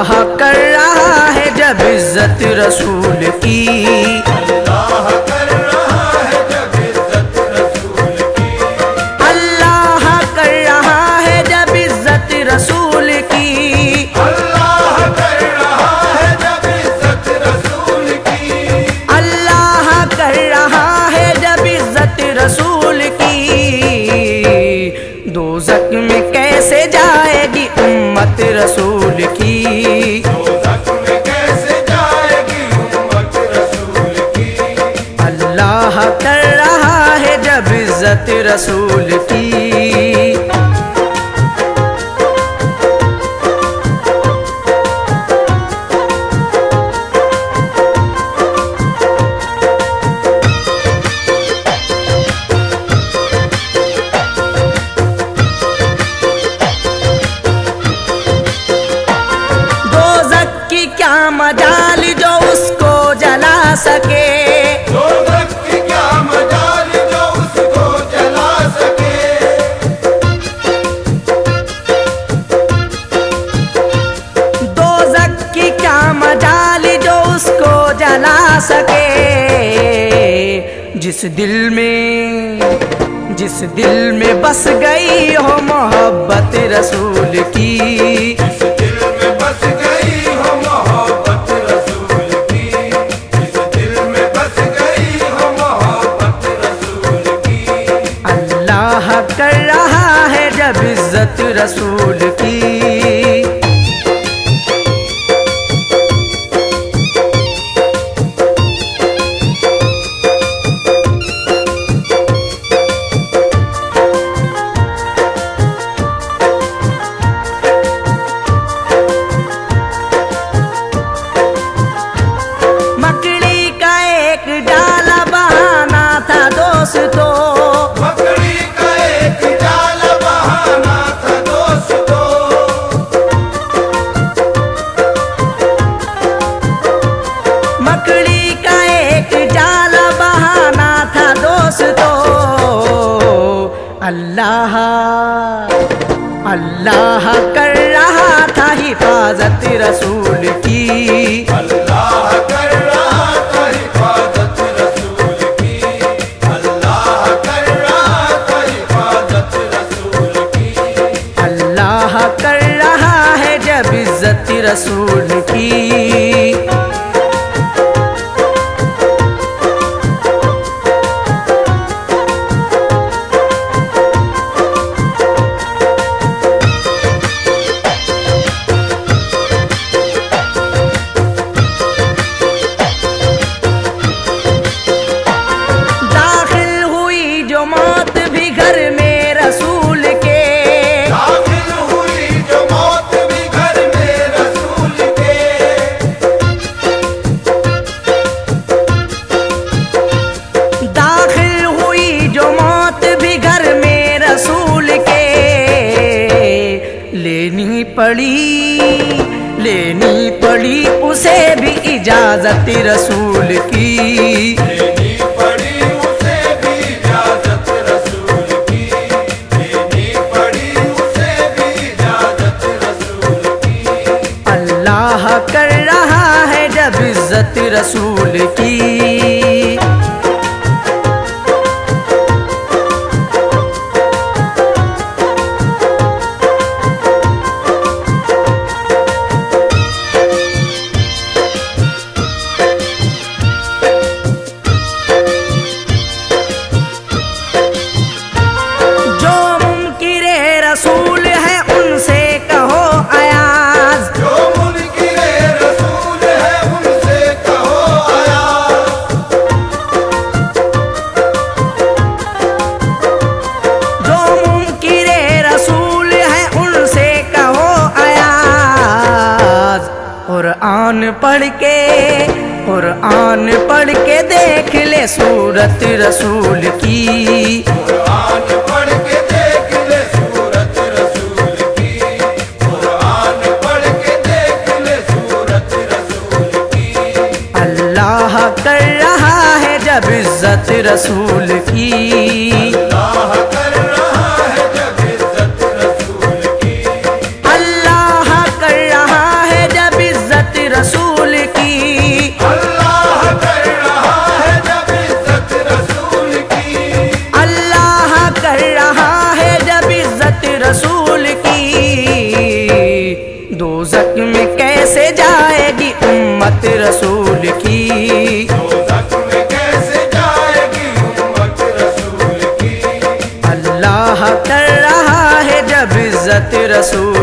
अल्लाह कर रहा है जब इज्जत रसूल की। अल्लाह कर रहा है जब इज्जत रसूल की। अल्लाह कर रहा है जब इज्जत रसूल की। अल्लाह कर रहा है जब इज्जत रसूल की। अल्लाह कर रहा है जब इज्जत रसूल की। दोज़ख में कैसे जाएगी उम्मत रसूल की। दोज़ख में कैसे जाएगी उम्मत रसूल की। अल्लाह कर रहा है जब इज्जत रसूल की। दोज़ख की क्या मजाल जो उसको जला सके। दोज़ख की क्या मजाल जो उसको जला सके। दोज़ख की क्या मजाल जो उसको जला सके। जिस दिल में बस गई हो मोहब्बत रसूल की। जिस दिल में बस गई हो मोहब्बत रसूल की। जिस दिल में बस गई हो मोहब्बत रसूल की। अल्लाह कर रहा है जब इज्जत रसूल की। मकड़ी का एक डाला बहाना था दोस्तों। मकड़ी का एक जाल बहाना था दोस्तों। मकड़ी का एक जाल बहाना था दोस्तों। अल्लाह कर रहा था हिफाजत रसूल की। अल्लाह कर रहा था हिफाजत रसूल की। अल्लाह कर रहा था हिफाजत रसूल की। अल्लाह कर रहा है जब इज्जत रसूल की। दाखिल हुई जो मौत भी घर में रसूल के। दाखिल हुई जो मौत भी घर में रसूल के। दाखिल हुई जो मौत भी घर में रसूल के। लेनी पड़ी उसे भी इजाजत रसूल की। लेनी पड़ी उसे भी इजाजत रसूल की। लेनी पड़ी उसे भी इजाजत रसूल की। अल्लाह कर रहा है जब इज्जत रसूल की। जो मुनकिरे रसूल है उनसे कहो अयाज। जो मुनकिरे रसूल है उनसे कहो अयाज। जो मुनकिरे रसूल है उनसे कहो अयाज। कुरान पढ़ के देख ले सूरत रसूल की। कुरान पढ़ के देख ले सूरत रसूल की। कुरान पढ़ के देख ले सूरत रसूल की। अल्लाह कर रहा है जब इज्जत रसूल की। अल्लाह कर रहा है जब इज्जत रसूल की। अल्लाह कर रहा है जब कैसे जाएगी उम्मत रसूल की। दोज़ख में कैसे जाएगी उम्मत रसूल की। अल्लाह कर रहा है जब इज्जत रसूल